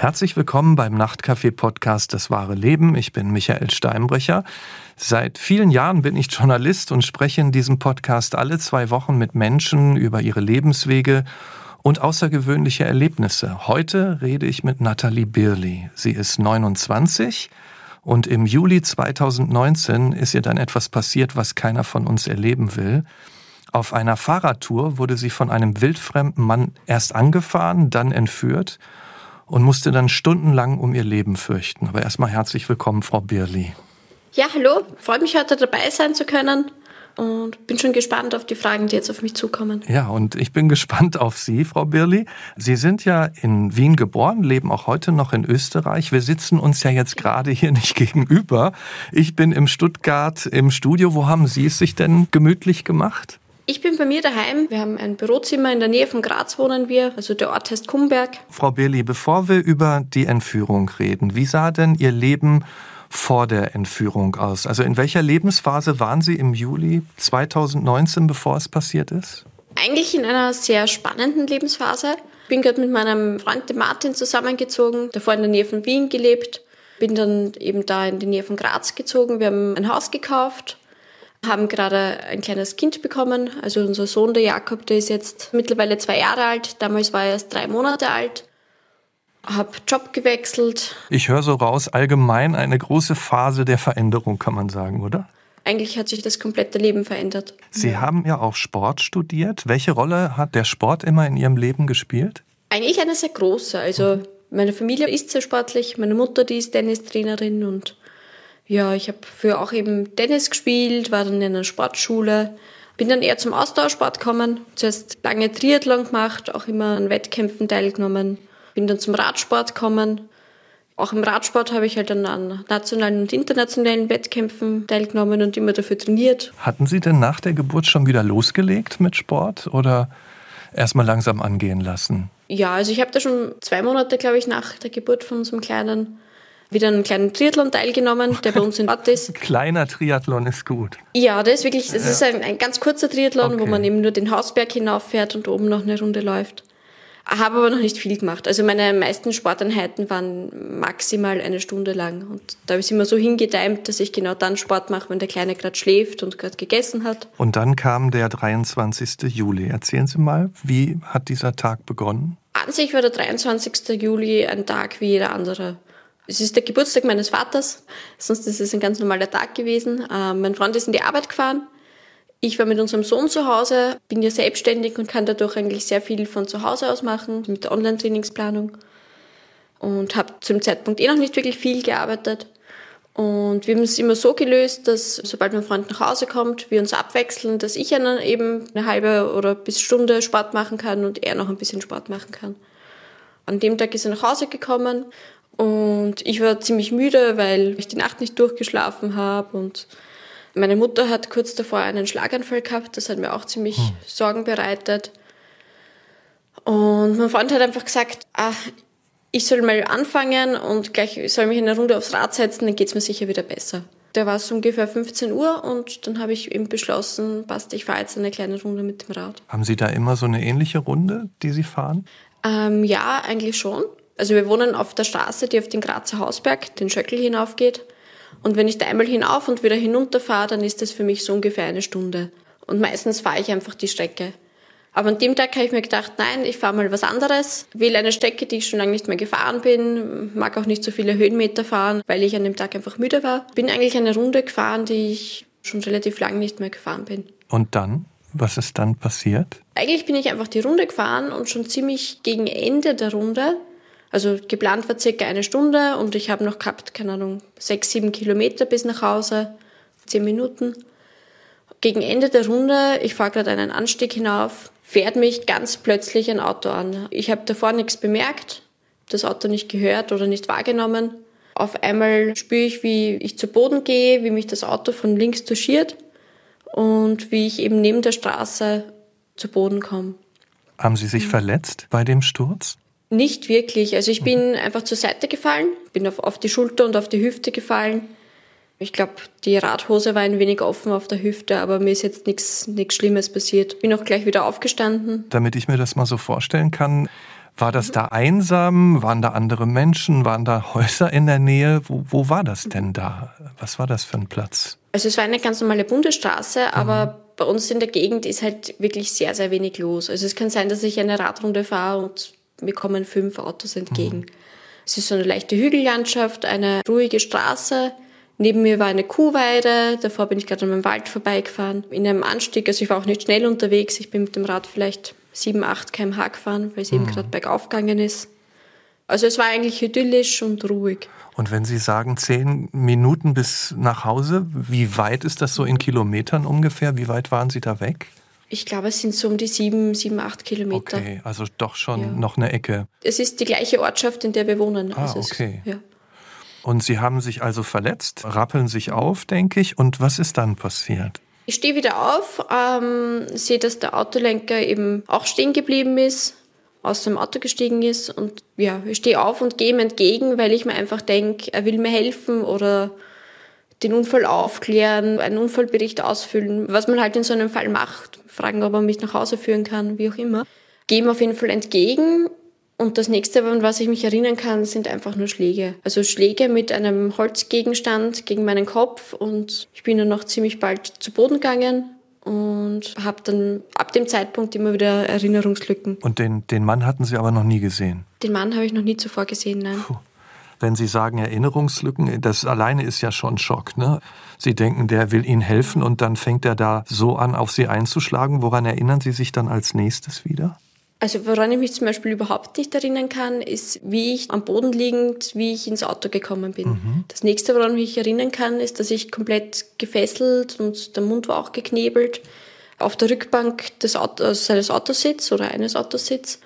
Herzlich willkommen beim Nachtcafé-Podcast Das wahre Leben. Ich bin Michael Steinbrecher. Seit vielen Jahren bin ich Journalist und spreche in diesem Podcast alle 2 Wochen mit Menschen über ihre Lebenswege und außergewöhnliche Erlebnisse. Heute rede ich mit Nathalie Birli. Sie ist 29 und im Juli 2019 ist ihr dann etwas passiert, was keiner von uns erleben will. Auf einer Fahrradtour wurde sie von einem wildfremden Mann erst angefahren, dann entführt und musste dann stundenlang um ihr Leben fürchten. Aber erstmal herzlich willkommen, Frau Birli. Ja, hallo. Freut mich, heute dabei sein zu können und bin schon gespannt auf die Fragen, die jetzt auf mich zukommen. Ja, und ich bin gespannt auf Sie, Frau Birli. Sie sind ja in Wien geboren, leben auch heute noch in Österreich. Wir sitzen uns ja jetzt gerade hier nicht gegenüber. Ich bin in Stuttgart im Studio. Wo haben Sie es sich denn gemütlich gemacht? Ich bin bei mir daheim. Wir haben ein Bürozimmer in der Nähe von Graz, wohnen wir. Also der Ort heißt Kumberg. Frau Birli, bevor wir über die Entführung reden, wie sah denn Ihr Leben vor der Entführung aus? Also in welcher Lebensphase waren Sie im Juli 2019, bevor es passiert ist? Eigentlich in einer sehr spannenden Lebensphase. Ich bin gerade mit meinem Freund dem Martin zusammengezogen, davor in der Nähe von Wien gelebt. Bin dann eben da in die Nähe von Graz gezogen. Wir haben ein Haus gekauft. Haben gerade ein kleines Kind bekommen. Also unser Sohn, der Jakob, der ist jetzt mittlerweile 2 Jahre alt. Damals war er erst 3 Monate alt. Hab Job gewechselt. Ich höre so raus, allgemein eine große Phase der Veränderung, kann man sagen, oder? Eigentlich hat sich das komplette Leben verändert. Sie haben ja auch Sport studiert. Welche Rolle hat der Sport immer in Ihrem Leben gespielt? Eigentlich eine sehr große. Also meine Familie ist sehr sportlich. Meine Mutter, die ist Tennistrainerin und ja, ich habe früher auch eben Tennis gespielt, war dann in einer Sportschule, bin dann eher zum Ausdauersport gekommen, zuerst lange Triathlon gemacht, auch immer an Wettkämpfen teilgenommen, bin dann zum Radsport gekommen. Auch im Radsport habe ich halt dann an nationalen und internationalen Wettkämpfen teilgenommen und immer dafür trainiert. Hatten Sie denn nach der Geburt schon wieder losgelegt mit Sport oder erst mal langsam angehen lassen? Ja, also ich habe da schon 2 Monate, glaube ich, nach der Geburt von unserem Kleinen wieder einen kleinen Triathlon teilgenommen, der bei uns in Ort ist. Kleiner Triathlon ist gut. Ja, das ist ein ganz kurzer Triathlon, okay, wo man eben nur den Hausberg hinauffährt und oben noch eine Runde läuft. Habe aber noch nicht viel gemacht. Also meine meisten Sporteinheiten waren maximal 1 Stunde lang. Und da habe ich es immer so hingetimt, dass ich genau dann Sport mache, wenn der Kleine gerade schläft und gerade gegessen hat. Und dann kam der 23. Juli. Erzählen Sie mal, wie hat dieser Tag begonnen? An sich war der 23. Juli ein Tag wie jeder andere. Es ist der Geburtstag meines Vaters, sonst ist es ein ganz normaler Tag gewesen. Mein Freund ist in die Arbeit gefahren. Ich war mit unserem Sohn zu Hause, bin ja selbstständig und kann dadurch eigentlich sehr viel von zu Hause aus machen, mit der Online-Trainingsplanung. Und habe zum Zeitpunkt noch nicht wirklich viel gearbeitet. Und wir haben es immer so gelöst, dass sobald mein Freund nach Hause kommt, wir uns abwechseln, dass ich dann eben eine halbe oder bis Stunde Sport machen kann und er noch ein bisschen Sport machen kann. An dem Tag ist er nach Hause gekommen. Und ich war ziemlich müde, weil ich die Nacht nicht durchgeschlafen habe. Und meine Mutter hat kurz davor einen Schlaganfall gehabt. Das hat mir auch ziemlich Sorgen bereitet. Und mein Freund hat einfach gesagt, ich soll mal anfangen und gleich soll mich eine Runde aufs Rad setzen, dann geht's mir sicher wieder besser. Da war es ungefähr 15 Uhr und dann habe ich eben beschlossen, passt, ich fahre jetzt eine kleine Runde mit dem Rad. Haben Sie da immer so eine ähnliche Runde, die Sie fahren? Ja, eigentlich schon. Also wir wohnen auf der Straße, die auf den Grazer Hausberg, den Schöckl hinaufgeht. Und wenn ich da einmal hinauf und wieder hinunter fahre, dann ist das für mich so ungefähr 1 Stunde. Und meistens fahre ich einfach die Strecke. Aber an dem Tag habe ich mir gedacht, nein, ich fahre mal was anderes. Wähle eine Strecke, die ich schon lange nicht mehr gefahren bin. Mag auch nicht so viele Höhenmeter fahren, weil ich an dem Tag einfach müde war. Bin eigentlich eine Runde gefahren, die ich schon relativ lange nicht mehr gefahren bin. Und dann? Was ist dann passiert? Eigentlich bin ich einfach die Runde gefahren und schon ziemlich gegen Ende der Runde, also geplant war circa 1 Stunde und ich habe noch gehabt, 6-7 Kilometer bis nach Hause, 10 Minuten. Gegen Ende der Runde, ich fahre gerade einen Anstieg hinauf, fährt mich ganz plötzlich ein Auto an. Ich habe davor nichts bemerkt, das Auto nicht gehört oder nicht wahrgenommen. Auf einmal spüre ich, wie ich zu Boden gehe, wie mich das Auto von links touchiert und wie ich eben neben der Straße zu Boden komme. Haben Sie sich verletzt bei dem Sturz? Nicht wirklich. Also ich bin einfach zur Seite gefallen, bin auf die Schulter und auf die Hüfte gefallen. Ich glaube, die Radhose war ein wenig offen auf der Hüfte, aber mir ist jetzt nichts Schlimmes passiert. Bin auch gleich wieder aufgestanden. Damit ich mir das mal so vorstellen kann, War das da einsam? Waren da andere Menschen? Waren da Häuser in der Nähe? Wo war das denn da? Was war das für ein Platz? Also es war eine ganz normale Bundesstraße, aber bei uns in der Gegend ist halt wirklich sehr, sehr wenig los. Also es kann sein, dass ich eine Radrunde fahre und mir kommen 5 Autos entgegen. Es ist so eine leichte Hügellandschaft, eine ruhige Straße. Neben mir war eine Kuhweide, davor bin ich gerade an einem Wald vorbeigefahren. In einem Anstieg, also ich war auch nicht schnell unterwegs, ich bin mit dem Rad vielleicht 7, 8 km/h gefahren, weil es eben gerade bergauf gegangen ist. Also es war eigentlich idyllisch und ruhig. Und wenn Sie sagen 10 Minuten bis nach Hause, wie weit ist das so in Kilometern ungefähr? Wie weit waren Sie da weg? Ich glaube, es sind so um die 7, 8 Kilometer. Okay, also doch schon noch eine Ecke. Es ist die gleiche Ortschaft, in der wir wohnen. Also okay. Ja. Und Sie haben sich also verletzt, rappeln sich auf, denke ich. Und was ist dann passiert? Ich stehe wieder auf, sehe, dass der Autolenker eben auch stehen geblieben ist, aus dem Auto gestiegen ist. Und ja, ich stehe auf und gehe ihm entgegen, weil ich mir einfach denke, er will mir helfen oder den Unfall aufklären, einen Unfallbericht ausfüllen, was man halt in so einem Fall macht. Fragen, ob er mich nach Hause führen kann, wie auch immer. Gehe ihm auf jeden Fall entgegen. Und das nächste, an was ich mich erinnern kann, sind einfach nur Schläge. Also Schläge mit einem Holzgegenstand gegen meinen Kopf. Und ich bin dann noch ziemlich bald zu Boden gegangen und habe dann ab dem Zeitpunkt immer wieder Erinnerungslücken. Und den Mann hatten Sie aber noch nie gesehen? Den Mann habe ich noch nie zuvor gesehen, nein. Puh. Wenn Sie sagen Erinnerungslücken, das alleine ist ja schon Schock, ne? Sie denken, der will Ihnen helfen und dann fängt er da so an, auf Sie einzuschlagen. Woran erinnern Sie sich dann als nächstes wieder? Also woran ich mich zum Beispiel überhaupt nicht erinnern kann, ist, wie ich am Boden liegend, wie ich ins Auto gekommen bin. Das nächste, woran ich mich erinnern kann, ist, dass ich komplett gefesselt und der Mund war auch geknebelt auf der Rückbank des Autos, seines Autositz oder eines Autositz.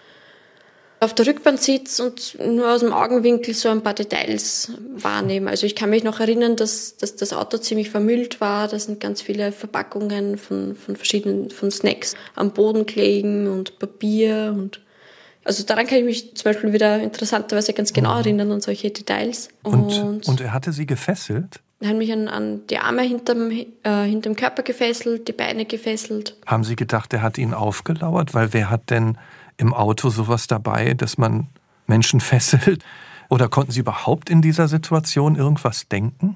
Auf der Rückbank sitze und nur aus dem Augenwinkel so ein paar Details wahrnehme. Also ich kann mich noch erinnern, dass das Auto ziemlich vermüllt war. Da sind ganz viele Verpackungen von verschiedenen von Snacks am Boden gelegen und Papier. Und also daran kann ich mich zum Beispiel wieder interessanterweise ganz genau erinnern an solche Details. Und er hatte Sie gefesselt? Er hat mich an die Arme hinterm Körper gefesselt, die Beine gefesselt. Haben Sie gedacht, er hat Ihnen aufgelauert? Weil wer hat denn im Auto sowas dabei, dass man Menschen fesselt? Oder konnten Sie überhaupt in dieser Situation irgendwas denken?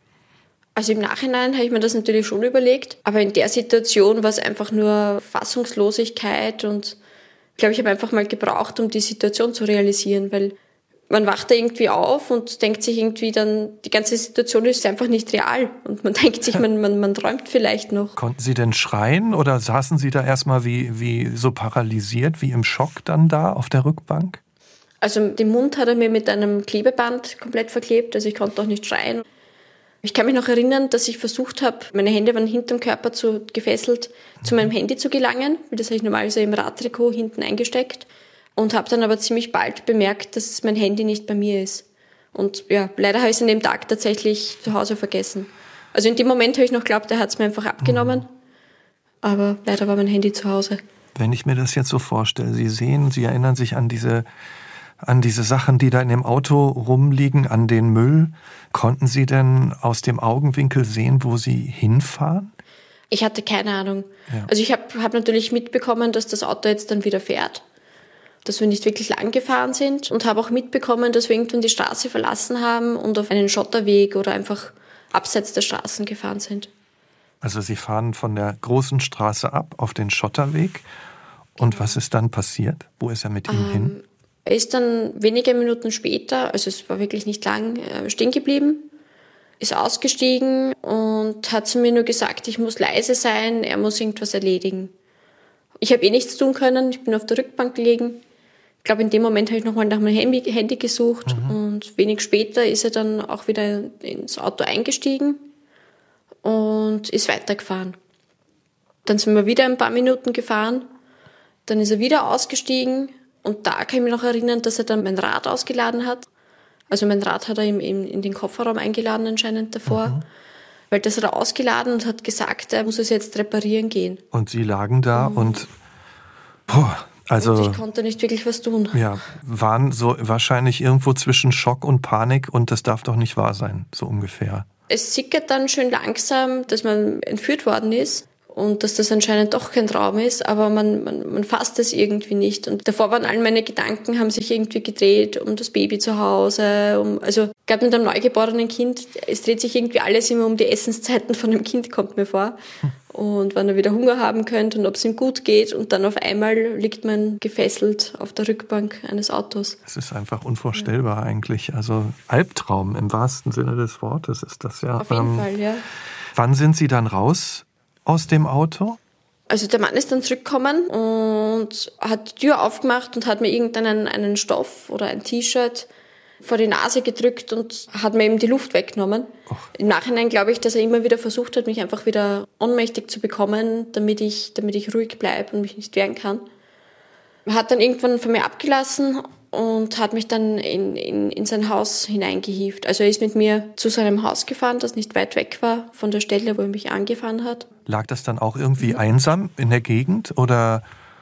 Also im Nachhinein habe ich mir das natürlich schon überlegt. Aber in der Situation war es einfach nur Fassungslosigkeit. Und ich glaube, ich habe einfach mal gebraucht, um die Situation zu realisieren. Weil man wacht da irgendwie auf und denkt sich irgendwie dann, die ganze Situation ist einfach nicht real. Und man denkt sich, man träumt vielleicht noch. Konnten Sie denn schreien oder saßen Sie da erstmal wie so paralysiert, wie im Schock dann da auf der Rückbank? Also den Mund hat er mir mit einem Klebeband komplett verklebt, also ich konnte auch nicht schreien. Ich kann mich noch erinnern, dass ich versucht habe, meine Hände waren hinterm Körper gefesselt, zu meinem Handy zu gelangen, weil das habe ich normalerweise im Radtrikot hinten eingesteckt. Und habe dann aber ziemlich bald bemerkt, dass mein Handy nicht bei mir ist. Und ja, leider habe ich es an dem Tag tatsächlich zu Hause vergessen. Also in dem Moment habe ich noch geglaubt, er hat es mir einfach abgenommen. Aber leider war mein Handy zu Hause. Wenn ich mir das jetzt so vorstelle, Sie erinnern sich an diese Sachen, die da in dem Auto rumliegen, an den Müll. Konnten Sie denn aus dem Augenwinkel sehen, wo Sie hinfahren? Ich hatte keine Ahnung. Ja. Also ich hab natürlich mitbekommen, dass das Auto jetzt dann wieder fährt. Dass wir nicht wirklich lang gefahren sind und habe auch mitbekommen, dass wir irgendwann die Straße verlassen haben und auf einen Schotterweg oder einfach abseits der Straßen gefahren sind. Also Sie fahren von der großen Straße ab auf den Schotterweg. Und was ist dann passiert? Wo ist er mit Ihnen hin? Er ist dann wenige Minuten später, also es war wirklich nicht lang, stehen geblieben, ist ausgestiegen und hat zu mir nur gesagt, ich muss leise sein, er muss irgendwas erledigen. Ich habe nichts tun können, ich bin auf der Rückbank gelegen. Ich glaube, in dem Moment habe ich nochmal nach meinem Handy gesucht und wenig später ist er dann auch wieder ins Auto eingestiegen und ist weitergefahren. Dann sind wir wieder ein paar Minuten gefahren, dann ist er wieder ausgestiegen und da kann ich mich noch erinnern, dass er dann mein Rad ausgeladen hat. Also mein Rad hat er in den Kofferraum eingeladen anscheinend davor, weil das hat er ausgeladen und hat gesagt, er muss es jetzt reparieren gehen. Und Sie lagen da und und ich konnte nicht wirklich was tun. Ja, waren so wahrscheinlich irgendwo zwischen Schock und Panik und das darf doch nicht wahr sein, so ungefähr. Es sickert dann schön langsam, dass man entführt worden ist und dass das anscheinend doch kein Traum ist, aber man fasst es irgendwie nicht. Und davor waren all meine Gedanken, haben sich irgendwie gedreht um das Baby zu Hause, also gerade mit einem neugeborenen Kind, es dreht sich irgendwie alles immer um die Essenszeiten von dem Kind, kommt mir vor. Und wann er wieder Hunger haben könnte und ob es ihm gut geht. Und dann auf einmal liegt man gefesselt auf der Rückbank eines Autos. Das ist einfach unvorstellbar eigentlich. Also Albtraum im wahrsten Sinne des Wortes ist das ja. Auf jeden Fall, ja. Wann sind Sie dann raus aus dem Auto? Also der Mann ist dann zurückgekommen und hat die Tür aufgemacht und hat mir einen Stoff oder ein T-Shirt vor die Nase gedrückt und hat mir eben die Luft weggenommen. Och. Im Nachhinein glaube ich, dass er immer wieder versucht hat, mich einfach wieder ohnmächtig zu bekommen, damit ich ruhig bleibe und mich nicht wehren kann. Er hat dann irgendwann von mir abgelassen und hat mich dann in sein Haus hineingehievt. Also er ist mit mir zu seinem Haus gefahren, das nicht weit weg war von der Stelle, wo er mich angefahren hat. Lag das dann auch irgendwie einsam in der Gegend oder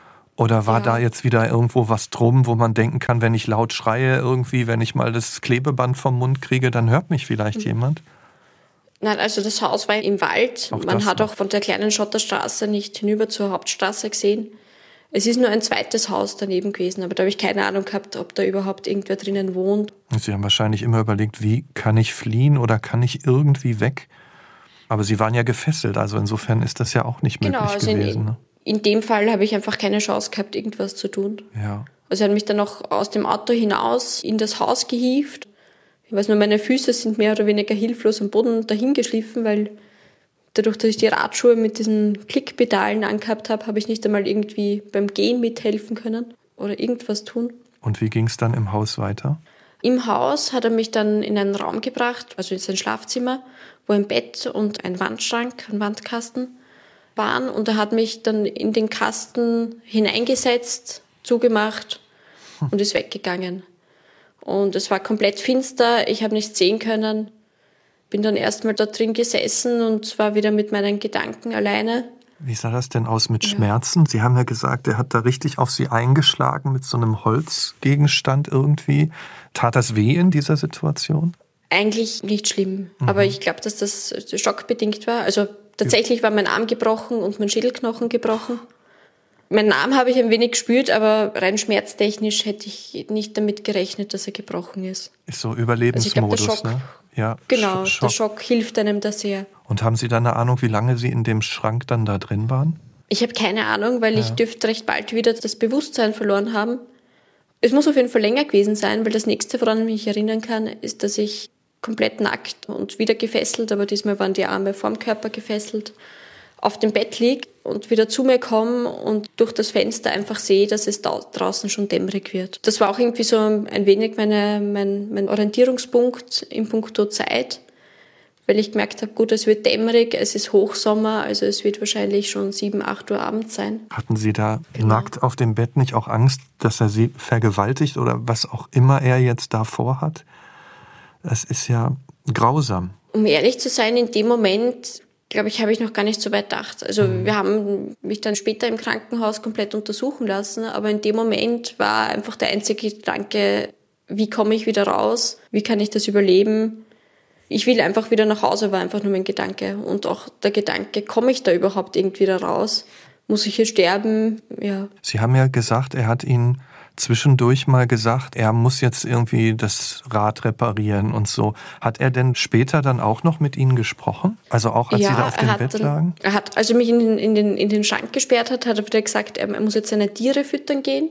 war da jetzt wieder irgendwo was drum, wo man denken kann, wenn ich laut schreie irgendwie, wenn ich mal das Klebeband vom Mund kriege, dann hört mich vielleicht jemand? Nein, also das Haus war im Wald. Man hat auch von der kleinen Schotterstraße nicht hinüber zur Hauptstraße gesehen. Es ist nur ein zweites Haus daneben gewesen, aber da habe ich keine Ahnung gehabt, ob da überhaupt irgendwer drinnen wohnt. Sie haben wahrscheinlich immer überlegt, wie kann ich fliehen oder kann ich irgendwie weg? Aber Sie waren ja gefesselt, also insofern ist das ja auch nicht möglich gewesen. Ne? In dem Fall habe ich einfach keine Chance gehabt, irgendwas zu tun. Ja. Also er hat mich dann auch aus dem Auto hinaus in das Haus gehievt. Ich weiß nur, meine Füße sind mehr oder weniger hilflos am Boden dahingeschliffen, weil dadurch, dass ich die Radschuhe mit diesen Klickpedalen angehabt habe, habe ich nicht einmal irgendwie beim Gehen mithelfen können oder irgendwas tun. Und wie ging es dann im Haus weiter? Im Haus hat er mich dann in einen Raum gebracht, also in sein Schlafzimmer, wo ein Bett und ein Wandschrank, ein Wandkasten waren. Und er hat mich dann in den Kasten hineingesetzt, zugemacht und ist weggegangen. Und es war komplett finster, ich habe nichts sehen können. Bin dann erstmal dort drin gesessen und war wieder mit meinen Gedanken alleine. Wie sah das denn aus mit Schmerzen? Sie haben ja gesagt, er hat da richtig auf Sie eingeschlagen mit so einem Holzgegenstand irgendwie. Tat das weh in dieser Situation? Eigentlich nicht schlimm, aber ich glaube, dass das schockbedingt war. Also tatsächlich war mein Arm gebrochen und mein Schädelknochen gebrochen. Meinen Arm habe ich ein wenig gespürt, aber rein schmerztechnisch hätte ich nicht damit gerechnet, dass er gebrochen ist. Ist so Überlebensmodus, also ich glaub, der Schock, ne? Ja, genau, der Schock hilft einem da sehr. Und haben Sie da eine Ahnung, wie lange Sie in dem Schrank dann da drin waren? Ich habe keine Ahnung, weil ich dürfte recht bald wieder das Bewusstsein verloren haben. Es muss auf jeden Fall länger gewesen sein, weil das nächste, woran ich mich erinnern kann, ist, dass ich komplett nackt und wieder gefesselt, aber diesmal waren die Arme vorm Körper gefesselt, auf dem Bett liege und wieder zu mir komme und durch das Fenster einfach sehe, dass es draußen schon dämmerig wird. Das war auch irgendwie so ein wenig mein Orientierungspunkt in puncto Zeit, weil ich gemerkt habe, gut, es wird dämmerig, es ist Hochsommer, also es wird wahrscheinlich schon 7, 8 Uhr abends sein. Hatten Sie da nackt auf dem Bett nicht auch Angst, dass er Sie vergewaltigt oder was auch immer er jetzt da vorhat? Das ist ja grausam. Um ehrlich zu sein, in dem Moment, glaube ich, habe ich noch gar nicht so weit gedacht. Also wir haben mich dann später im Krankenhaus komplett untersuchen lassen, aber in dem Moment war einfach der einzige Gedanke, wie komme ich wieder raus? Wie kann ich das überleben? Ich will einfach wieder nach Hause, war einfach nur mein Gedanke. Und auch der Gedanke, komme ich da überhaupt irgendwie wieder raus? Muss ich hier sterben? Ja. Sie haben ja gesagt, er hat Ihnen zwischendurch mal gesagt, er muss jetzt irgendwie das Rad reparieren und so. Hat er denn später dann auch noch mit Ihnen gesprochen? Also auch als Sie da auf dem Bett lagen? Er hat, als er mich in den Schrank gesperrt hat, hat er wieder gesagt, er muss jetzt seine Tiere füttern gehen.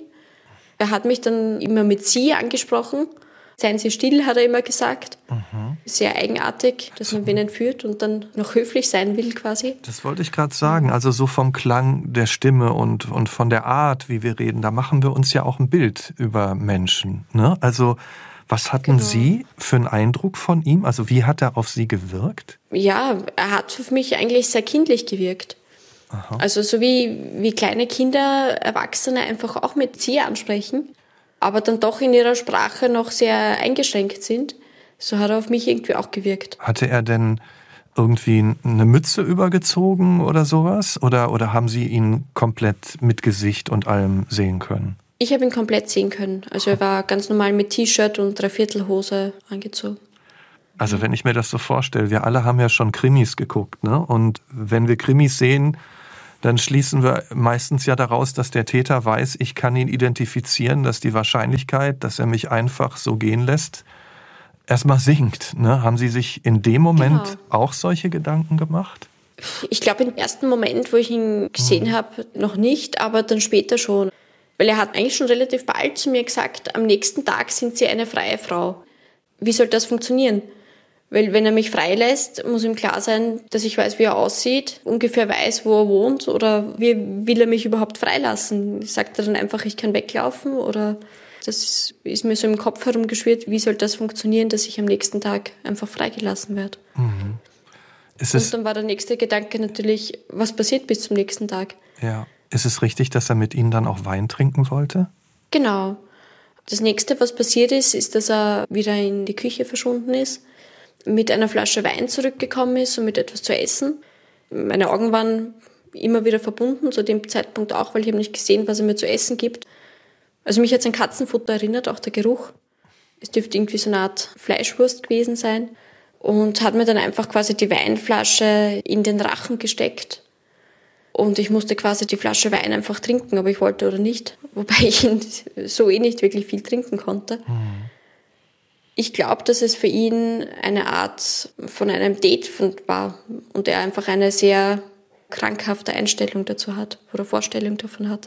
Er hat mich dann immer mit Sie angesprochen. Seien Sie still, hat er immer gesagt. Sehr eigenartig, dass man wen entführt und dann noch höflich sein will quasi. Das wollte ich gerade sagen. Also so vom Klang der Stimme und von der Art, wie wir reden, da machen wir uns ja auch ein Bild über Menschen. Ne? Also was hatten Sie für einen Eindruck von ihm? Also wie hat er auf Sie gewirkt? Ja, er hat für mich eigentlich sehr kindlich gewirkt. Aha. Also so wie kleine Kinder Erwachsene einfach auch mit Sie ansprechen, aber dann doch in ihrer Sprache noch sehr eingeschränkt sind. So hat er auf mich irgendwie auch gewirkt. Hatte er denn irgendwie eine Mütze übergezogen oder sowas? Oder haben Sie ihn komplett mit Gesicht und allem sehen können? Ich habe ihn komplett sehen können. Also er war ganz normal mit T-Shirt und Dreiviertelhose angezogen. Also wenn ich mir das so vorstelle, wir alle haben ja schon Krimis geguckt, ne? Und wenn wir Krimis sehen, dann schließen wir meistens ja daraus, dass der Täter weiß, ich kann ihn identifizieren, dass die Wahrscheinlichkeit, dass er mich einfach so gehen lässt, erstmal sinkt. Ne? Haben Sie sich in dem Moment auch solche Gedanken gemacht? Ich glaube, im ersten Moment, wo ich ihn gesehen habe, noch nicht, aber dann später schon. Weil er hat eigentlich schon relativ bald zu mir gesagt, am nächsten Tag sind Sie eine freie Frau. Wie soll das funktionieren? Weil wenn er mich freilässt, muss ihm klar sein, dass ich weiß, wie er aussieht, ungefähr weiß, wo er wohnt, oder wie will er mich überhaupt freilassen? Sagt er dann einfach, ich kann weglaufen? Oder das ist mir so im Kopf herumgeschwirrt, wie soll das funktionieren, dass ich am nächsten Tag einfach freigelassen werde? Mhm. Und dann war der nächste Gedanke natürlich, was passiert bis zum nächsten Tag? Ja. Ist es richtig, dass er mit Ihnen dann auch Wein trinken wollte? Genau. Das nächste, was passiert ist, dass er wieder in die Küche verschwunden ist, mit einer Flasche Wein zurückgekommen ist und mit etwas zu essen. Meine Augen waren immer wieder verbunden, zu dem Zeitpunkt auch, weil ich habe nicht gesehen, was er mir zu essen gibt. Also mich hat sein Katzenfutter erinnert, auch der Geruch. Es dürfte irgendwie so eine Art Fleischwurst gewesen sein. Und hat mir dann einfach quasi die Weinflasche in den Rachen gesteckt. Und ich musste quasi die Flasche Wein einfach trinken, ob ich wollte oder nicht. Wobei ich so nicht wirklich viel trinken konnte. Mhm. Ich glaube, dass es für ihn eine Art von einem Date war und er einfach eine sehr krankhafte Einstellung dazu hat oder Vorstellung davon hat.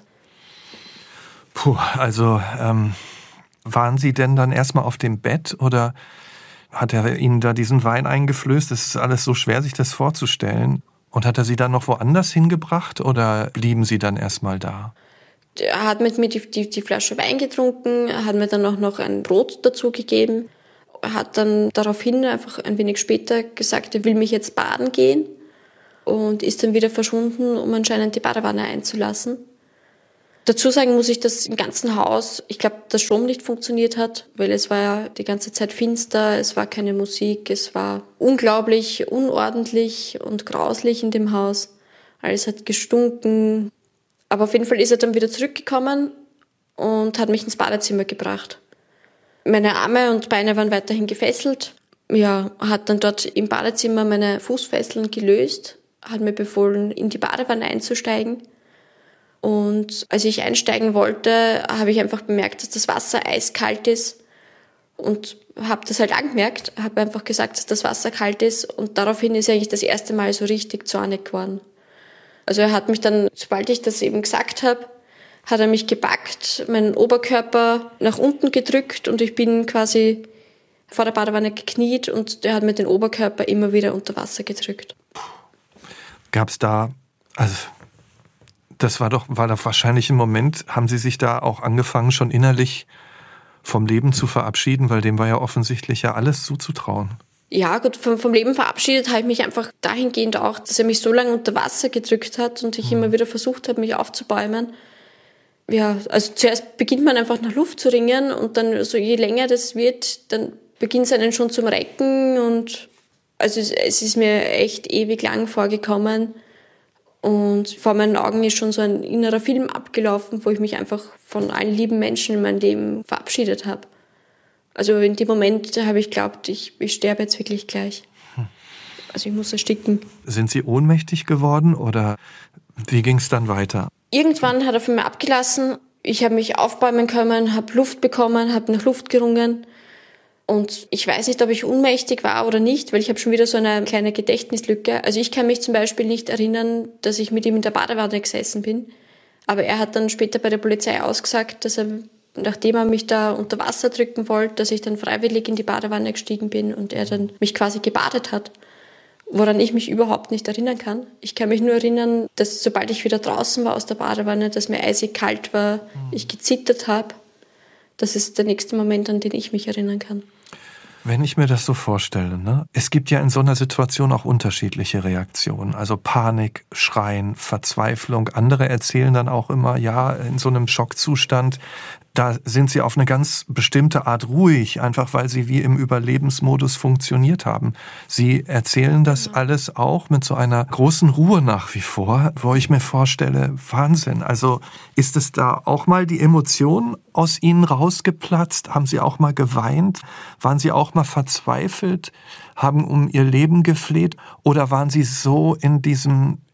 Puh, also waren Sie denn dann erstmal auf dem Bett oder hat er Ihnen da diesen Wein eingeflößt? Das ist alles so schwer, sich das vorzustellen. Und hat er Sie dann noch woanders hingebracht oder blieben Sie dann erstmal da? Er hat mit mir die Flasche Wein getrunken, hat mir dann auch noch ein Brot dazu gegeben. Er hat dann daraufhin einfach ein wenig später gesagt, er will mich jetzt baden gehen und ist dann wieder verschwunden, um anscheinend die Badewanne einzulassen. Dazu sagen muss ich, dass im ganzen Haus, ich glaube, der Strom nicht funktioniert hat, weil es war ja die ganze Zeit finster, es war keine Musik, es war unglaublich unordentlich und grauslich in dem Haus. Alles hat gestunken. Aber auf jeden Fall ist er dann wieder zurückgekommen und hat mich ins Badezimmer gebracht. Meine Arme und Beine waren weiterhin gefesselt. Ja, hat dann dort im Badezimmer meine Fußfesseln gelöst, hat mir befohlen, in die Badewanne einzusteigen. Und als ich einsteigen wollte, habe ich einfach bemerkt, dass das Wasser eiskalt ist und habe das halt angemerkt, habe einfach gesagt, dass das Wasser kalt ist und daraufhin ist eigentlich das erste Mal so richtig zornig geworden. Also er hat mich dann, sobald ich das eben gesagt habe, hat er mich gepackt, meinen Oberkörper nach unten gedrückt und ich bin quasi vor der Badewanne gekniet und er hat mir den Oberkörper immer wieder unter Wasser gedrückt. Gab es da, also das war doch wahrscheinlich im Moment, haben Sie sich da auch angefangen, schon innerlich vom Leben zu verabschieden, weil dem war ja offensichtlich ja alles zuzutrauen. Ja, gut, vom Leben verabschiedet habe ich mich einfach dahingehend auch, dass er mich so lange unter Wasser gedrückt hat und ich immer wieder versucht habe, mich aufzubäumen. Ja, also zuerst beginnt man einfach nach Luft zu ringen und dann, so je länger das wird, dann beginnt es einen schon zum Recken und also es ist mir echt ewig lang vorgekommen. Und vor meinen Augen ist schon so ein innerer Film abgelaufen, wo ich mich einfach von allen lieben Menschen in meinem Leben verabschiedet habe. Also in dem Moment habe ich geglaubt, ich sterbe jetzt wirklich gleich. Also ich muss ersticken. Sind Sie ohnmächtig geworden oder wie ging es dann weiter? Irgendwann hat er von mir abgelassen. Ich habe mich aufbäumen können, habe Luft bekommen, habe nach Luft gerungen. Und ich weiß nicht, ob ich ohnmächtig war oder nicht, weil ich habe schon wieder so eine kleine Gedächtnislücke. Also ich kann mich zum Beispiel nicht erinnern, dass ich mit ihm in der Badewanne gesessen bin. Aber er hat dann später bei der Polizei ausgesagt, dass er, nachdem er mich da unter Wasser drücken wollte, dass ich dann freiwillig in die Badewanne gestiegen bin und er dann mich quasi gebadet hat. Woran ich mich überhaupt nicht erinnern kann. Ich kann mich nur erinnern, dass sobald ich wieder draußen war aus der Badewanne, dass mir eisig kalt war, ich gezittert habe. Das ist der nächste Moment, an den ich mich erinnern kann. Wenn ich mir das so vorstelle, ne? Es gibt ja in so einer Situation auch unterschiedliche Reaktionen. Also Panik, Schreien, Verzweiflung. Andere erzählen dann auch immer, ja, in so einem Schockzustand, da sind sie auf eine ganz bestimmte Art ruhig, einfach weil sie wie im Überlebensmodus funktioniert haben. Sie erzählen das alles auch mit so einer großen Ruhe nach wie vor, wo ich mir vorstelle, Wahnsinn. Also ist es da auch mal die Emotion aus Ihnen rausgeplatzt? Haben Sie auch mal geweint? Waren Sie auch mal verzweifelt? Haben um Ihr Leben gefleht? Oder waren Sie so in diesem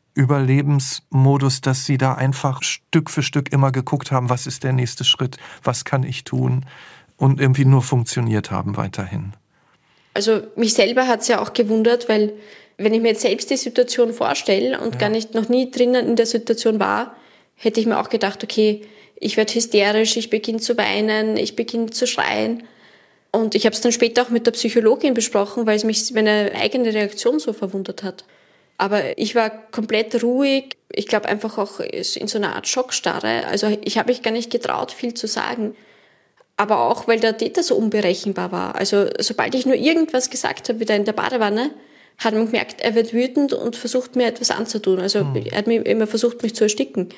Überlebensmodus, dass Sie da einfach Stück für Stück immer geguckt haben, was ist der nächste Schritt, was kann ich tun und irgendwie nur funktioniert haben weiterhin? Also mich selber hat es ja auch gewundert, weil wenn ich mir jetzt selbst die Situation vorstelle und gar nicht noch nie drinnen in der Situation war, hätte ich mir auch gedacht, okay, ich werde hysterisch, ich beginne zu weinen, ich beginne zu schreien. Und ich habe es dann später auch mit der Psychologin besprochen, weil es mich meine eigene Reaktion so verwundert hat. Aber ich war komplett ruhig. Ich glaube einfach auch in so einer Art Schockstarre. Also ich habe mich gar nicht getraut, viel zu sagen. Aber auch, weil der Täter so unberechenbar war. Also sobald ich nur irgendwas gesagt habe, wieder in der Badewanne, hat man gemerkt, er wird wütend und versucht mir etwas anzutun. Also er hat mir immer versucht, mich zu ersticken.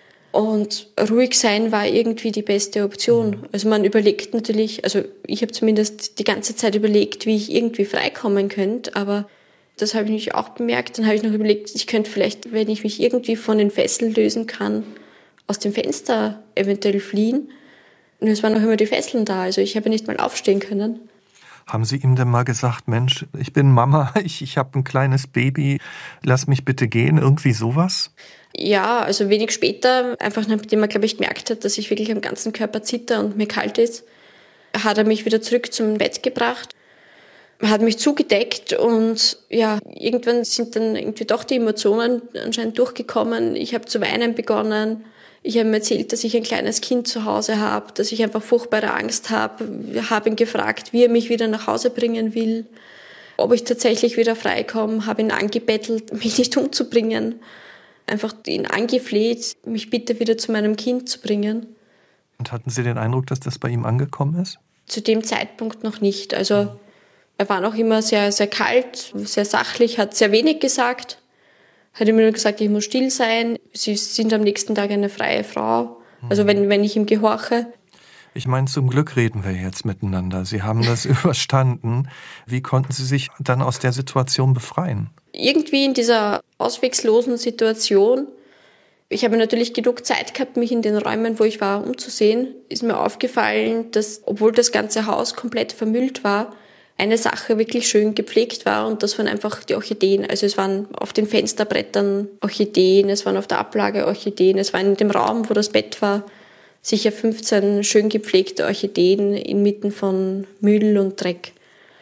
Und ruhig sein war irgendwie die beste Option. Also man überlegt natürlich, also ich habe zumindest die ganze Zeit überlegt, wie ich irgendwie freikommen könnte, aber das habe ich mich auch bemerkt. Dann habe ich noch überlegt, ich könnte vielleicht, wenn ich mich irgendwie von den Fesseln lösen kann, aus dem Fenster eventuell fliehen. Und es waren noch immer die Fesseln da, also ich habe nicht mal aufstehen können. Haben Sie ihm denn mal gesagt, Mensch, ich bin Mama, ich habe ein kleines Baby, lass mich bitte gehen, irgendwie sowas? Ja, also wenig später, einfach nachdem er, glaube ich, gemerkt hat, dass ich wirklich am ganzen Körper zitter und mir kalt ist, hat er mich wieder zurück zum Bett gebracht, hat mich zugedeckt und ja, irgendwann sind dann irgendwie doch die Emotionen anscheinend durchgekommen. Ich habe zu weinen begonnen. Ich habe ihm erzählt, dass ich ein kleines Kind zu Hause habe, dass ich einfach furchtbare Angst habe. Ich habe ihn gefragt, wie er mich wieder nach Hause bringen will, ob ich tatsächlich wieder freikomme, habe ihn angebettelt, mich nicht umzubringen. Einfach ihn angefleht, mich bitte wieder zu meinem Kind zu bringen. Und hatten Sie den Eindruck, dass das bei ihm angekommen ist? Zu dem Zeitpunkt noch nicht. Also er war noch immer sehr, sehr kalt, sehr sachlich, hat sehr wenig gesagt. Hat immer nur gesagt, ich muss still sein. Sie sind am nächsten Tag eine freie Frau. Also wenn ich ihm gehorche. Ich meine, zum Glück reden wir jetzt miteinander. Sie haben das überstanden. Wie konnten Sie sich dann aus der Situation befreien? Irgendwie in dieser auswegslosen Situation, ich habe natürlich genug Zeit gehabt, mich in den Räumen, wo ich war, umzusehen, ist mir aufgefallen, dass, obwohl das ganze Haus komplett vermüllt war, eine Sache wirklich schön gepflegt war und das waren einfach die Orchideen. Also es waren auf den Fensterbrettern Orchideen, es waren auf der Ablage Orchideen, es war in dem Raum, wo das Bett war, sicher 15 schön gepflegte Orchideen inmitten von Müll und Dreck.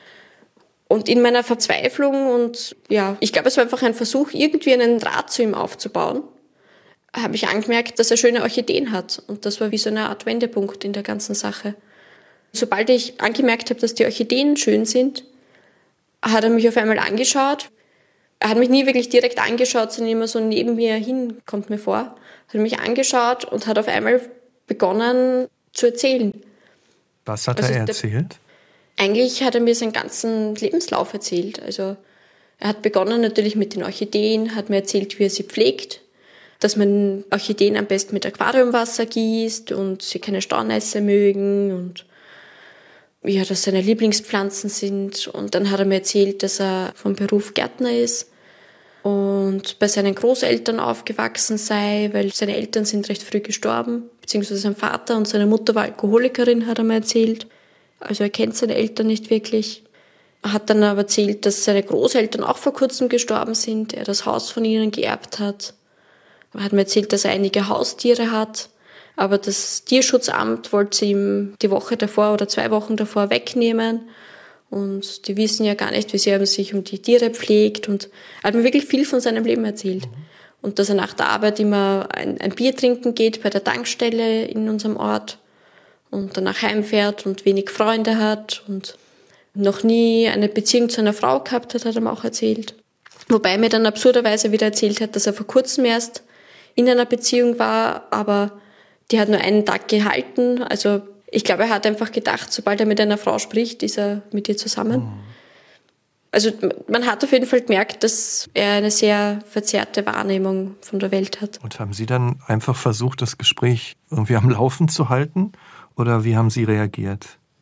Und in meiner Verzweiflung und ja, ich glaube, es war einfach ein Versuch, irgendwie einen Draht zu ihm aufzubauen, habe ich angemerkt, dass er schöne Orchideen hat. Und das war wie so eine Art Wendepunkt in der ganzen Sache. Sobald ich angemerkt habe, dass die Orchideen schön sind, hat er mich auf einmal angeschaut. Er hat mich nie wirklich direkt angeschaut, sondern immer so neben mir hin, kommt mir vor. Hat mich angeschaut und hat auf einmal begonnen zu erzählen. Was hat er erzählt? Eigentlich hat er mir seinen ganzen Lebenslauf erzählt. Also er hat begonnen natürlich mit den Orchideen, hat mir erzählt, wie er sie pflegt, dass man Orchideen am besten mit Aquariumwasser gießt und sie keine Staunässe mögen und ja, dass seine Lieblingspflanzen sind. Und dann hat er mir erzählt, dass er vom Beruf Gärtner ist und bei seinen Großeltern aufgewachsen sei, weil seine Eltern sind recht früh gestorben, beziehungsweise sein Vater und seine Mutter war Alkoholikerin, hat er mir erzählt. Also er kennt seine Eltern nicht wirklich. Er hat dann aber erzählt, dass seine Großeltern auch vor kurzem gestorben sind, er das Haus von ihnen geerbt hat. Er hat mir erzählt, dass er einige Haustiere hat, aber das Tierschutzamt wollte ihm die Woche davor oder 2 Wochen davor wegnehmen. Und die wissen ja gar nicht, wie sehr er sich um die Tiere pflegt. Und er hat mir wirklich viel von seinem Leben erzählt. Und dass er nach der Arbeit immer ein Bier trinken geht bei der Tankstelle in unserem Ort und danach heimfährt und wenig Freunde hat und noch nie eine Beziehung zu einer Frau gehabt hat, hat er mir auch erzählt. Wobei er mir dann absurderweise wieder erzählt hat, dass er vor kurzem erst in einer Beziehung war, aber die hat nur einen Tag gehalten. Also ich glaube, er hat einfach gedacht, sobald er mit einer Frau spricht, ist er mit ihr zusammen. Also man hat auf jeden Fall gemerkt, dass er eine sehr verzerrte Wahrnehmung von der Welt hat. Und haben Sie dann einfach versucht, das Gespräch irgendwie am Laufen zu halten? Oder wie haben Sie reagiert?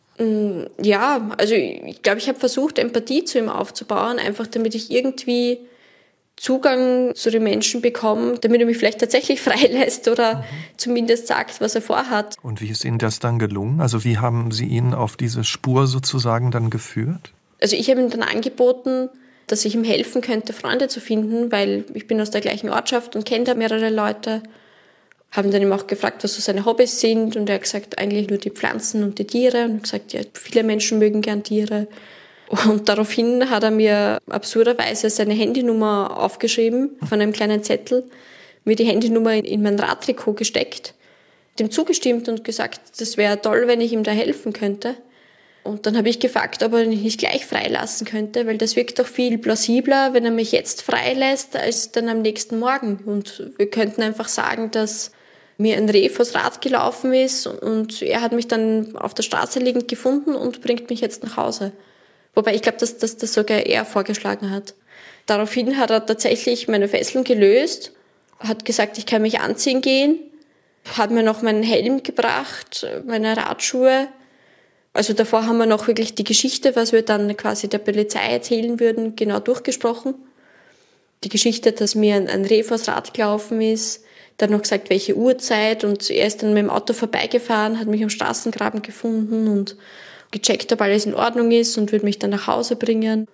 Ja, also ich glaube, ich habe versucht, Empathie zu ihm aufzubauen, einfach damit ich irgendwie Zugang zu den Menschen bekomme, damit er mich vielleicht tatsächlich freilässt oder zumindest sagt, was er vorhat. Und wie ist Ihnen das dann gelungen? Also wie haben Sie ihn auf diese Spur sozusagen dann geführt? Also ich habe ihm dann angeboten, dass ich ihm helfen könnte, Freunde zu finden, weil ich bin aus der gleichen Ortschaft und kenne da mehrere Leute. Haben dann ihm auch gefragt, was so seine Hobbys sind, und er hat gesagt, eigentlich nur die Pflanzen und die Tiere, und gesagt, ja, viele Menschen mögen gern Tiere. Und daraufhin hat er mir absurderweise seine Handynummer aufgeschrieben von einem kleinen Zettel, mir die Handynummer in mein Radtrikot gesteckt, dem zugestimmt und gesagt, das wäre toll, wenn ich ihm da helfen könnte. Und dann habe ich gefragt, ob er mich nicht gleich freilassen könnte, weil das wirkt doch viel plausibler, wenn er mich jetzt freilässt, als dann am nächsten Morgen. Und wir könnten einfach sagen, dass mir ein Reh vors Rad gelaufen ist und er hat mich dann auf der Straße liegend gefunden und bringt mich jetzt nach Hause. Wobei ich glaube, dass das sogar er vorgeschlagen hat. Daraufhin hat er tatsächlich meine Fesseln gelöst, hat gesagt, ich kann mich anziehen gehen, hat mir noch meinen Helm gebracht, meine Radschuhe. Also davor haben wir noch wirklich die Geschichte, was wir dann quasi der Polizei erzählen würden, genau durchgesprochen. Die Geschichte, dass mir ein Reh vors Rad gelaufen ist, dann noch gesagt, welche Uhrzeit, und er ist dann mit dem Auto vorbeigefahren, hat mich am Straßengraben gefunden und gecheckt, ob alles in Ordnung ist, und würde mich dann nach Hause bringen.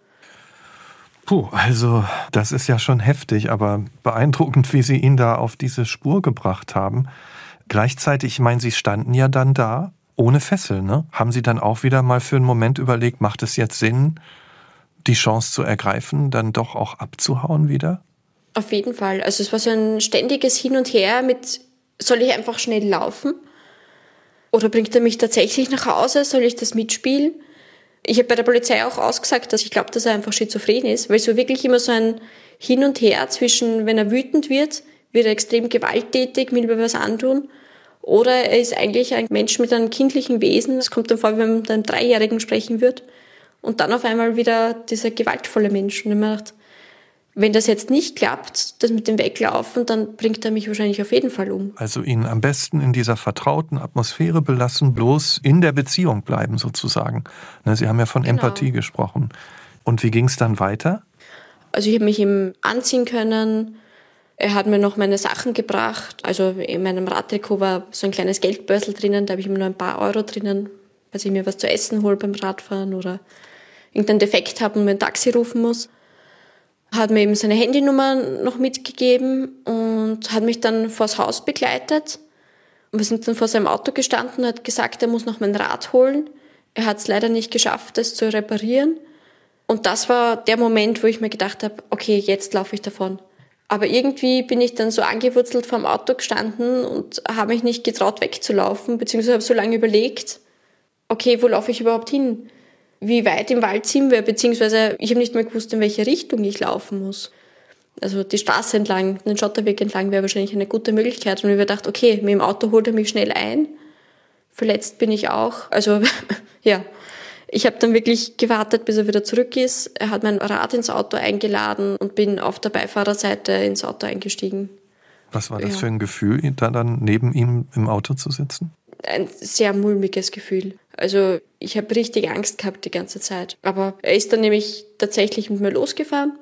Puh, also das ist ja schon heftig, aber beeindruckend, wie Sie ihn da auf diese Spur gebracht haben. Gleichzeitig, ich meine, Sie standen ja dann da ohne Fesseln, ne? Haben Sie dann auch wieder mal für einen Moment überlegt, macht es jetzt Sinn, die Chance zu ergreifen, dann doch auch abzuhauen wieder? Auf jeden Fall. Also es war so ein ständiges Hin und Her mit, soll ich einfach schnell laufen? Oder bringt er mich tatsächlich nach Hause? Soll ich das mitspielen? Ich habe bei der Polizei auch ausgesagt, dass ich glaube, dass er einfach schizophren ist, weil so wirklich immer so ein Hin und Her zwischen, wenn er wütend wird er extrem gewalttätig, will mir was antun, oder er ist eigentlich ein Mensch mit einem kindlichen Wesen. Es kommt dann vor, wenn man mit einem 3-Jährigen sprechen wird, und dann auf einmal wieder dieser gewaltvolle Mensch. Und man dachte, wenn das jetzt nicht klappt, das mit dem Weglaufen, dann bringt er mich wahrscheinlich auf jeden Fall um. Also ihn am besten in dieser vertrauten Atmosphäre belassen, bloß in der Beziehung bleiben sozusagen. Sie haben ja von Empathie gesprochen. Und wie ging es dann weiter? Also ich habe mich ihm anziehen können. Er hat mir noch meine Sachen gebracht. Also in meinem Radtrikot war so ein kleines Geldbörsel drinnen, da habe ich immer nur ein paar Euro drinnen, falls ich mir was zu essen hole beim Radfahren oder irgendeinen Defekt habe und mir ein Taxi rufen muss. Hat mir eben seine Handynummer noch mitgegeben und hat mich dann vors Haus begleitet. Und wir sind dann vor seinem Auto gestanden und hat gesagt, er muss noch mein Rad holen. Er hat es leider nicht geschafft, das zu reparieren. Und das war der Moment, wo ich mir gedacht habe, okay, jetzt laufe ich davon. Aber irgendwie bin ich dann so angewurzelt vorm Auto gestanden und habe mich nicht getraut wegzulaufen, beziehungsweise habe so lange überlegt, okay, wo laufe ich überhaupt hin? Wie weit im Wald sind wir, beziehungsweise ich habe nicht mehr gewusst, in welche Richtung ich laufen muss. Also die Straße entlang, den Schotterweg entlang wäre wahrscheinlich eine gute Möglichkeit. Und ich habe gedacht, okay, mit dem Auto holt er mich schnell ein. Verletzt bin ich auch. Also ja, ich habe dann wirklich gewartet, bis er wieder zurück ist. Er hat mein Rad ins Auto eingeladen und bin auf der Beifahrerseite ins Auto eingestiegen. Was war das für ein Gefühl, da dann neben ihm im Auto zu sitzen? Ein sehr mulmiges Gefühl. Also ich habe richtig Angst gehabt die ganze Zeit. Aber er ist dann nämlich tatsächlich mit mir losgefahren.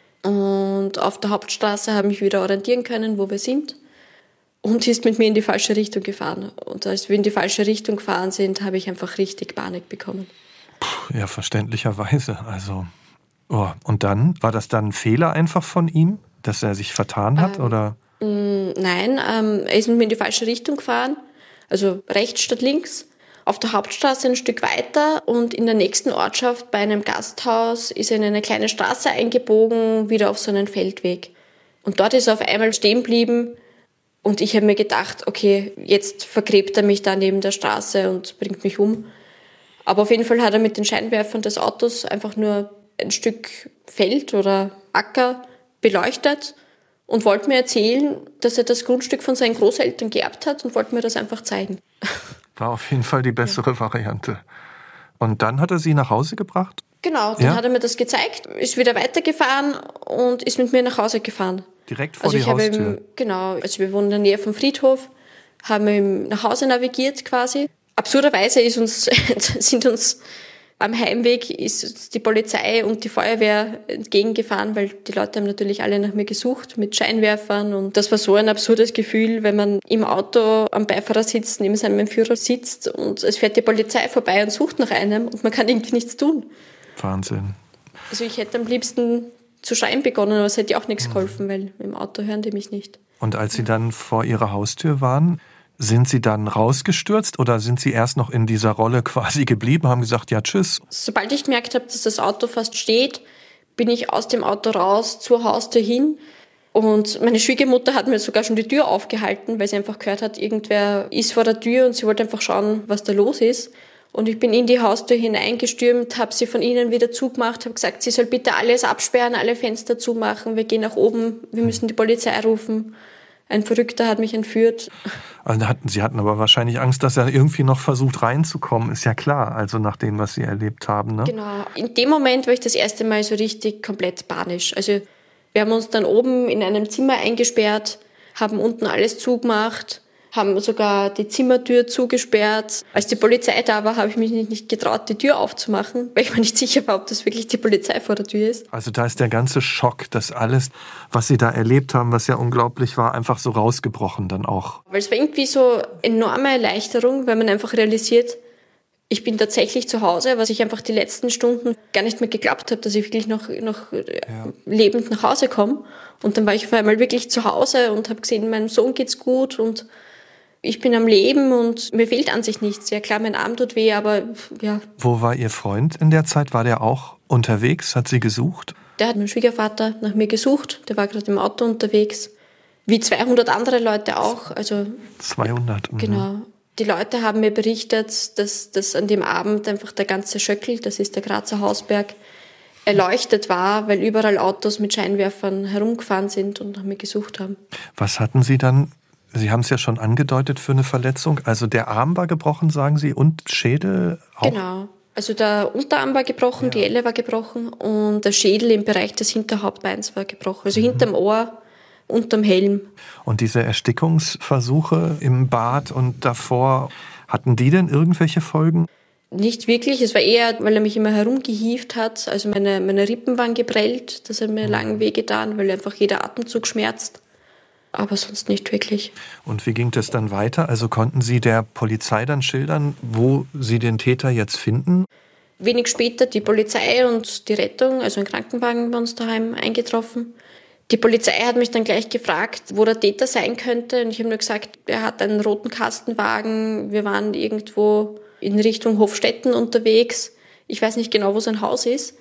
Und auf der Hauptstraße habe ich mich wieder orientieren können, wo wir sind. Und ist mit mir in die falsche Richtung gefahren. Und als wir in die falsche Richtung gefahren sind, habe ich einfach richtig Panik bekommen. Ja, verständlicherweise. Also, und dann? War das dann ein Fehler einfach von ihm, dass er sich vertan hat? Oder? Nein, er ist mit mir in die falsche Richtung gefahren. Also rechts statt links. Auf der Hauptstraße ein Stück weiter und in der nächsten Ortschaft bei einem Gasthaus ist er in eine kleine Straße eingebogen, wieder auf so einen Feldweg. Und dort ist er auf einmal stehen geblieben und ich habe mir gedacht, okay, jetzt vergräbt er mich da neben der Straße und bringt mich um. Aber auf jeden Fall hat er mit den Scheinwerfern des Autos einfach nur ein Stück Feld oder Acker beleuchtet und wollte mir erzählen, dass er das Grundstück von seinen Großeltern geerbt hat und wollte mir das einfach zeigen. War auf jeden Fall die bessere Variante. Und dann hat er Sie nach Hause gebracht? Genau, dann hat er mir das gezeigt, ist wieder weitergefahren und ist mit mir nach Hause gefahren. Direkt vor die Haustür? Genau, also wir wohnen in der Nähe vom Friedhof, haben ihm nach Hause navigiert quasi. Absurderweise sind uns am Heimweg ist die Polizei und die Feuerwehr entgegengefahren, weil die Leute haben natürlich alle nach mir gesucht mit Scheinwerfern und das war so ein absurdes Gefühl, wenn man im Auto am Beifahrersitz neben seinem Führer sitzt und es fährt die Polizei vorbei und sucht nach einem und man kann irgendwie nichts tun. Wahnsinn. Also ich hätte am liebsten zu schreien begonnen, aber es hätte auch nichts geholfen, weil im Auto hören die mich nicht. Und als Sie dann vor Ihrer Haustür waren, sind Sie dann rausgestürzt oder sind Sie erst noch in dieser Rolle quasi geblieben, haben gesagt, ja, tschüss? Sobald ich gemerkt habe, dass das Auto fast steht, bin ich aus dem Auto raus, zur Haustür hin. Und meine Schwiegermutter hat mir sogar schon die Tür aufgehalten, weil sie einfach gehört hat, irgendwer ist vor der Tür und sie wollte einfach schauen, was da los ist. Und ich bin in die Haustür hineingestürmt, habe sie von innen wieder zugemacht, habe gesagt, sie soll bitte alles absperren, alle Fenster zumachen, wir gehen nach oben, wir müssen die Polizei rufen. Ein Verrückter hat mich entführt. Also Sie hatten aber wahrscheinlich Angst, dass er irgendwie noch versucht reinzukommen, ist ja klar, also nach dem, was Sie erlebt haben, ne? Genau. In dem Moment war ich das erste Mal so richtig komplett panisch. Also wir haben uns dann oben in einem Zimmer eingesperrt, haben unten alles zugemacht, haben sogar die Zimmertür zugesperrt. Als die Polizei da war, habe ich mich nicht getraut, die Tür aufzumachen, weil ich mir nicht sicher war, ob das wirklich die Polizei vor der Tür ist. Also da ist der ganze Schock, dass alles, was Sie da erlebt haben, was ja unglaublich war, einfach so rausgebrochen dann auch. Weil es war irgendwie so enorme Erleichterung, weil man einfach realisiert, ich bin tatsächlich zu Hause, was ich einfach die letzten Stunden gar nicht mehr geglaubt habe, dass ich wirklich noch lebend nach Hause komme. Und dann war ich auf einmal wirklich zu Hause und habe gesehen, meinem Sohn geht's gut und ich bin am Leben und mir fehlt an sich nichts. Ja klar, mein Arm tut weh, aber ja. Wo war Ihr Freund in der Zeit? War der auch unterwegs? Hat Sie gesucht? Der hat mein Schwiegervater nach mir gesucht. Der war gerade im Auto unterwegs. Wie 200 andere Leute auch. Also 200? Genau. Die Leute haben mir berichtet, dass an dem Abend einfach der ganze Schöckl, das ist der Grazer Hausberg, erleuchtet war, weil überall Autos mit Scheinwerfern herumgefahren sind und nach mir gesucht haben. Was hatten Sie dann? Sie haben es ja schon angedeutet für eine Verletzung. Also der Arm war gebrochen, sagen Sie, und Schädel auch? Genau. Also der Unterarm war gebrochen, die Elle war gebrochen und der Schädel im Bereich des Hinterhauptbeins war gebrochen. Also hinterm Ohr, unterm Helm. Und diese Erstickungsversuche im Bad und davor, hatten die denn irgendwelche Folgen? Nicht wirklich. Es war eher, weil er mich immer herumgehievt hat. Also meine Rippen waren geprellt. Das hat mir lang wehgetan, weil einfach jeder Atemzug schmerzt. Aber sonst nicht wirklich. Und wie ging das dann weiter? Also konnten Sie der Polizei dann schildern, wo Sie den Täter jetzt finden? Wenig später die Polizei und die Rettung, also ein Krankenwagen bei uns daheim eingetroffen. Die Polizei hat mich dann gleich gefragt, wo der Täter sein könnte. Und ich habe nur gesagt, er hat einen roten Kastenwagen. Wir waren irgendwo in Richtung Hofstetten unterwegs. Ich weiß nicht genau, wo sein Haus ist.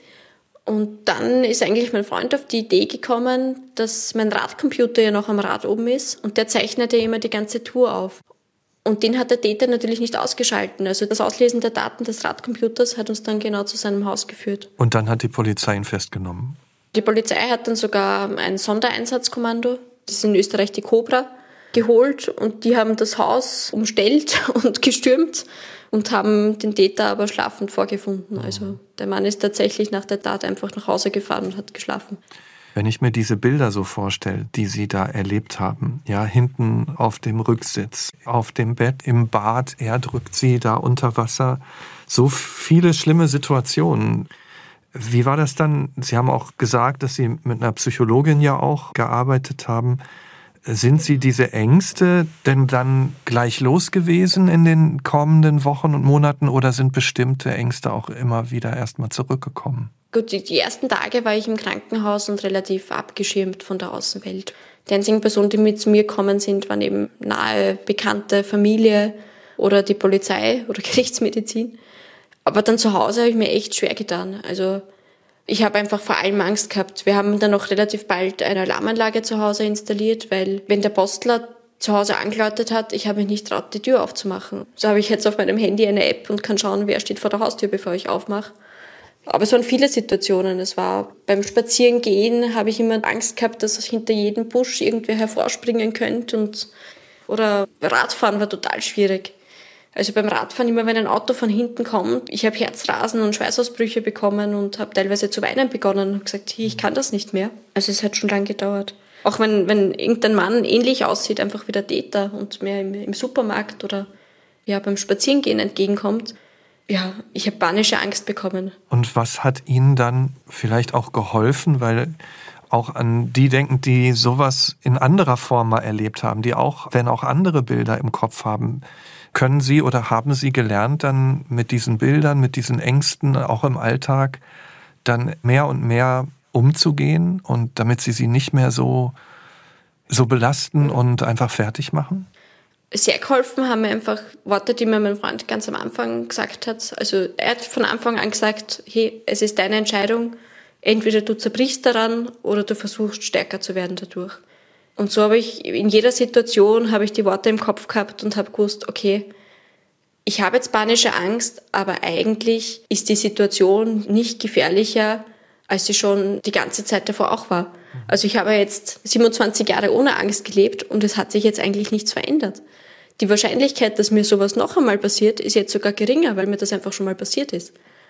Und dann ist eigentlich mein Freund auf die Idee gekommen, dass mein Radcomputer ja noch am Rad oben ist und der zeichnet ja immer die ganze Tour auf. Und den hat der Täter natürlich nicht ausgeschalten. Also das Auslesen der Daten des Radcomputers hat uns dann genau zu seinem Haus geführt. Und dann hat die Polizei ihn festgenommen? Die Polizei hat dann sogar ein Sondereinsatzkommando, das ist in Österreich die Cobra, geholt und die haben das Haus umstellt und gestürmt und haben den Täter aber schlafend vorgefunden. Also der Mann ist tatsächlich nach der Tat einfach nach Hause gefahren und hat geschlafen. Wenn ich mir diese Bilder so vorstelle, die Sie da erlebt haben, ja, hinten auf dem Rücksitz, auf dem Bett, im Bad, er drückt Sie da unter Wasser, so viele schlimme Situationen. Wie war das dann? Sie haben auch gesagt, dass Sie mit einer Psychologin ja auch gearbeitet haben. Sind Sie diese Ängste denn dann gleich los gewesen in den kommenden Wochen und Monaten oder sind bestimmte Ängste auch immer wieder erstmal zurückgekommen? Gut, die ersten Tage war ich im Krankenhaus und relativ abgeschirmt von der Außenwelt. Die einzigen Personen, die mit zu mir gekommen sind, waren eben nahe Bekannte, Familie oder die Polizei oder Gerichtsmedizin. Aber dann zu Hause habe ich mir echt schwer getan. Also ich habe einfach vor allem Angst gehabt. Wir haben dann auch relativ bald eine Alarmanlage zu Hause installiert, weil wenn der Postler zu Hause angeläutet hat, ich habe mich nicht traut, die Tür aufzumachen. So habe ich jetzt auf meinem Handy eine App und kann schauen, wer steht vor der Haustür, bevor ich aufmache. Aber es waren viele Situationen. Es war beim Spazierengehen, habe ich immer Angst gehabt, dass hinter jedem Busch irgendwer hervorspringen könnte. Oder Radfahren war total schwierig. Also beim Radfahren, immer wenn ein Auto von hinten kommt, ich habe Herzrasen und Schweißausbrüche bekommen und habe teilweise zu weinen begonnen und habe gesagt, ich kann das nicht mehr. Also es hat schon lange gedauert. Auch wenn irgendein Mann ähnlich aussieht, einfach wie der Täter und mir im Supermarkt oder ja beim Spazierengehen entgegenkommt, ja, ich habe panische Angst bekommen. Und was hat Ihnen dann vielleicht auch geholfen, weil auch an die denken, die sowas in anderer Form mal erlebt haben, die auch, wenn auch andere Bilder im Kopf haben, können Sie oder haben Sie gelernt, dann mit diesen Bildern, mit diesen Ängsten, auch im Alltag, dann mehr und mehr umzugehen und damit sie nicht mehr so belasten und einfach fertig machen? Sehr geholfen haben mir einfach Worte, die mir mein Freund ganz am Anfang gesagt hat. Also er hat von Anfang an gesagt, hey, es ist deine Entscheidung. Entweder du zerbrichst daran oder du versuchst stärker zu werden dadurch. Und so habe ich in jeder Situation die Worte im Kopf gehabt und habe gewusst, okay, ich habe jetzt panische Angst, aber eigentlich ist die Situation nicht gefährlicher, als sie schon die ganze Zeit davor auch war. Also ich habe jetzt 27 Jahre ohne Angst gelebt und es hat sich jetzt eigentlich nichts verändert. Die Wahrscheinlichkeit, dass mir sowas noch einmal passiert, ist jetzt sogar geringer, weil mir das einfach schon mal passiert ist.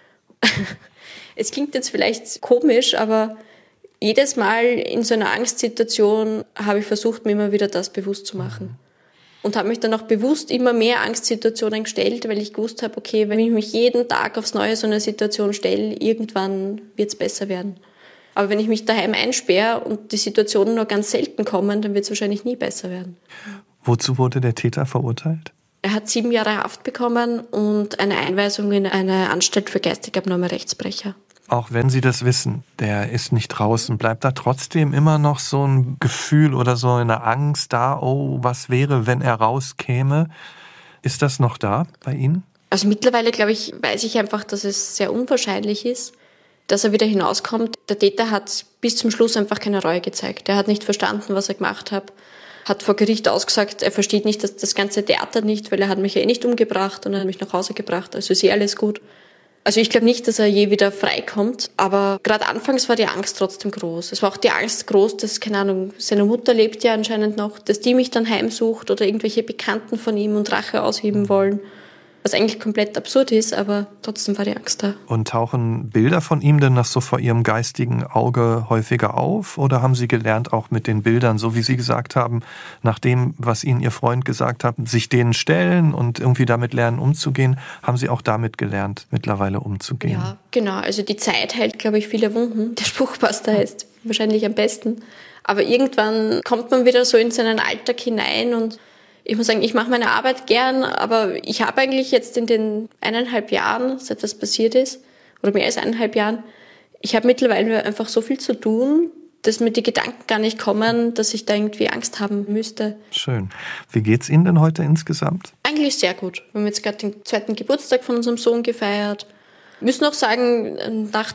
Es klingt jetzt vielleicht komisch, aber jedes Mal in so einer Angstsituation habe ich versucht, mir immer wieder das bewusst zu machen. Und habe mich dann auch bewusst immer mehr Angstsituationen gestellt, weil ich gewusst habe, okay, wenn ich mich jeden Tag aufs Neue so eine Situation stelle, irgendwann wird es besser werden. Aber wenn ich mich daheim einsperre und die Situationen nur ganz selten kommen, dann wird es wahrscheinlich nie besser werden. Wozu wurde der Täter verurteilt? Er hat 7 Jahre Haft bekommen und eine Einweisung in eine Anstalt für geistig abnorme Rechtsbrecher. Auch wenn Sie das wissen, der ist nicht draußen, bleibt da trotzdem immer noch so ein Gefühl oder so eine Angst da, oh, was wäre, wenn er rauskäme? Ist das noch da bei Ihnen? Also mittlerweile, glaube ich, weiß ich einfach, dass es sehr unwahrscheinlich ist, dass er wieder hinauskommt. Der Täter hat bis zum Schluss einfach keine Reue gezeigt. Er hat nicht verstanden, was er gemacht hat vor Gericht ausgesagt, er versteht nicht das ganze Theater nicht, weil er hat mich ja nicht umgebracht und er hat mich nach Hause gebracht. Also ist alles gut. Also ich glaube nicht, dass er je wieder freikommt, aber gerade anfangs war die Angst trotzdem groß. Es war auch die Angst groß, dass, keine Ahnung, seine Mutter lebt ja anscheinend noch, dass die mich dann heimsucht oder irgendwelche Bekannten von ihm und Rache ausüben wollen. Was eigentlich komplett absurd ist, aber trotzdem war die Angst da. Und tauchen Bilder von ihm denn noch so vor Ihrem geistigen Auge häufiger auf? Oder haben Sie gelernt, auch mit den Bildern, so wie Sie gesagt haben, nach dem, was Ihnen Ihr Freund gesagt hat, sich denen stellen und irgendwie damit lernen, umzugehen? Haben Sie auch damit gelernt, mittlerweile umzugehen? Ja, genau. Also die Zeit heilt, glaube ich, viele Wunden. Der Spruch passt da jetzt wahrscheinlich am besten. Aber irgendwann kommt man wieder so in seinen Alltag hinein und ich muss sagen, ich mache meine Arbeit gern, aber ich habe eigentlich jetzt in den 1,5 Jahren, seit das passiert ist, oder mehr als 1,5 Jahren, ich habe mittlerweile einfach so viel zu tun, dass mir die Gedanken gar nicht kommen, dass ich da irgendwie Angst haben müsste. Schön. Wie geht's Ihnen denn heute insgesamt? Eigentlich sehr gut. Wir haben jetzt gerade den 2. Geburtstag von unserem Sohn gefeiert. Wir müssen auch sagen, nach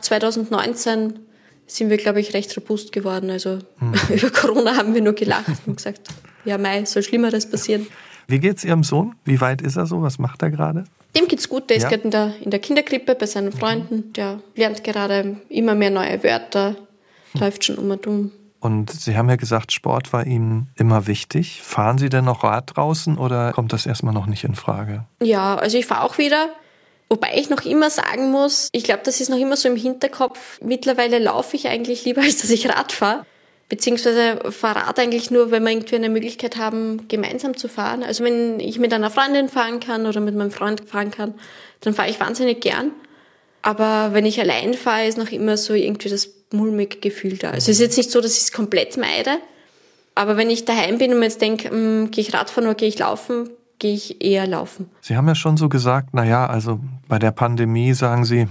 2019 sind wir, glaube ich, recht robust geworden. Also über Corona haben wir nur gelacht und gesagt, ja, Mai, soll Schlimmeres passieren. Wie geht's Ihrem Sohn? Wie weit ist er so? Was macht er gerade? Dem geht's gut. Der ist gerade in der Kinderkrippe bei seinen Freunden. Der lernt gerade immer mehr neue Wörter, läuft schon um und um. Und Sie haben ja gesagt, Sport war Ihnen immer wichtig. Fahren Sie denn noch Rad draußen oder kommt das erstmal noch nicht in Frage? Ja, also ich fahre auch wieder. Wobei ich noch immer sagen muss, ich glaube, das ist noch immer so im Hinterkopf. Mittlerweile laufe ich eigentlich lieber, als dass ich Rad fahre. Beziehungsweise fahre Rad eigentlich nur, wenn wir irgendwie eine Möglichkeit haben, gemeinsam zu fahren. Also wenn ich mit einer Freundin fahren kann oder mit meinem Freund fahren kann, dann fahre ich wahnsinnig gern. Aber wenn ich allein fahre, ist noch immer so irgendwie das mulmige Gefühl da. Also es ist jetzt nicht so, dass ich es komplett meide. Aber wenn ich daheim bin und mir jetzt denke, gehe ich Radfahren oder gehe ich laufen, gehe ich eher laufen. Sie haben ja schon so gesagt, also bei der Pandemie sagen Sie,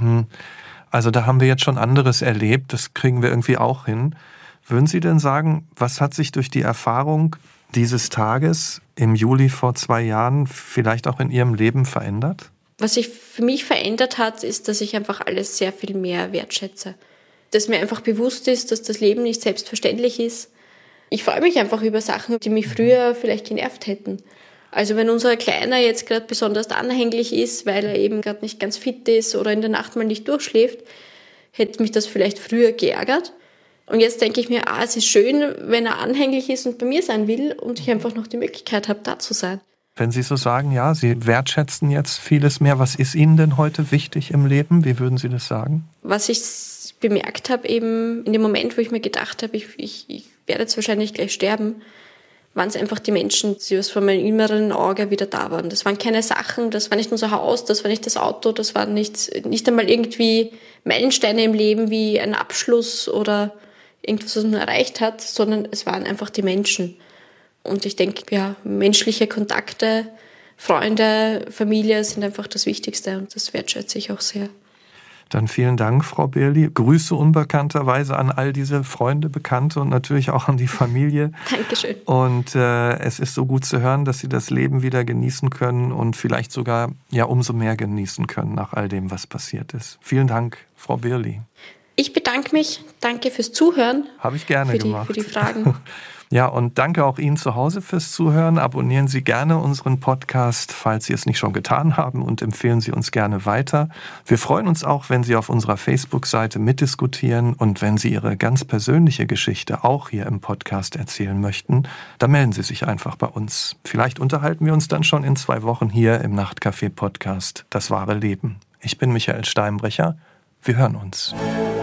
also da haben wir jetzt schon anderes erlebt, das kriegen wir irgendwie auch hin. Würden Sie denn sagen, was hat sich durch die Erfahrung dieses Tages im Juli vor 2 Jahren vielleicht auch in Ihrem Leben verändert? Was sich für mich verändert hat, ist, dass ich einfach alles sehr viel mehr wertschätze. Dass mir einfach bewusst ist, dass das Leben nicht selbstverständlich ist. Ich freue mich einfach über Sachen, die mich früher vielleicht genervt hätten. Also wenn unser Kleiner jetzt gerade besonders anhänglich ist, weil er eben gerade nicht ganz fit ist oder in der Nacht mal nicht durchschläft, hätte mich das vielleicht früher geärgert. Und jetzt denke ich mir, es ist schön, wenn er anhänglich ist und bei mir sein will und ich einfach noch die Möglichkeit habe, da zu sein. Wenn Sie so sagen, ja, Sie wertschätzen jetzt vieles mehr, was ist Ihnen denn heute wichtig im Leben? Wie würden Sie das sagen? Was ich bemerkt habe, eben in dem Moment, wo ich mir gedacht habe, ich werde jetzt wahrscheinlich gleich sterben, waren es einfach die Menschen, die aus von meinem inneren Auge wieder da waren. Das waren keine Sachen, das war nicht unser Haus, das war nicht das Auto, das waren nicht einmal irgendwie Meilensteine im Leben wie ein Abschluss oder irgendwas, was man erreicht hat, sondern es waren einfach die Menschen. Und ich denke, ja, menschliche Kontakte, Freunde, Familie sind einfach das Wichtigste und das wertschätze ich auch sehr. Dann vielen Dank, Frau Birli. Grüße unbekannterweise an all diese Freunde, Bekannte und natürlich auch an die Familie. Dankeschön. Und es ist so gut zu hören, dass Sie das Leben wieder genießen können und vielleicht sogar umso mehr genießen können nach all dem, was passiert ist. Vielen Dank, Frau Birli. Ich bedanke mich. Danke fürs Zuhören. Habe ich gerne gemacht. Für die Fragen. Ja, und danke auch Ihnen zu Hause fürs Zuhören. Abonnieren Sie gerne unseren Podcast, falls Sie es nicht schon getan haben, und empfehlen Sie uns gerne weiter. Wir freuen uns auch, wenn Sie auf unserer Facebook-Seite mitdiskutieren und wenn Sie Ihre ganz persönliche Geschichte auch hier im Podcast erzählen möchten, dann melden Sie sich einfach bei uns. Vielleicht unterhalten wir uns dann schon in 2 Wochen hier im Nachtcafé-Podcast Das wahre Leben. Ich bin Michael Steinbrecher. Wir hören uns.